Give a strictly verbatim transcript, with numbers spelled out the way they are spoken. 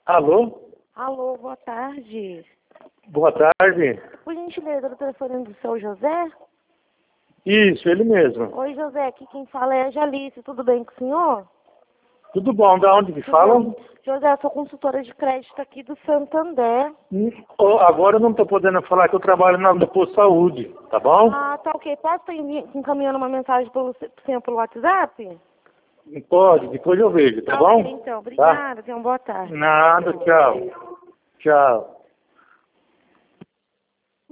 Alô? Alô, boa tarde. Boa tarde. Por gentileza, do telefone do seu José? Isso, ele mesmo. Oi, José, aqui quem fala é a Jalice, tudo bem com o senhor? Tudo bom? Da onde que Tudo falam? bem. José, eu sou consultora de crédito aqui do Santander. Hum, oh, agora eu não estou podendo falar que eu trabalho na da Posto Saúde, tá bom? Ah, tá ok. Posso estar envi- encaminhando uma mensagem para o senhor pelo WhatsApp? Pode, depois eu vejo, tá Tá bom? ok, então. Tá? Obrigada, tenha uma boa tarde. Nada, tchau. Tchau.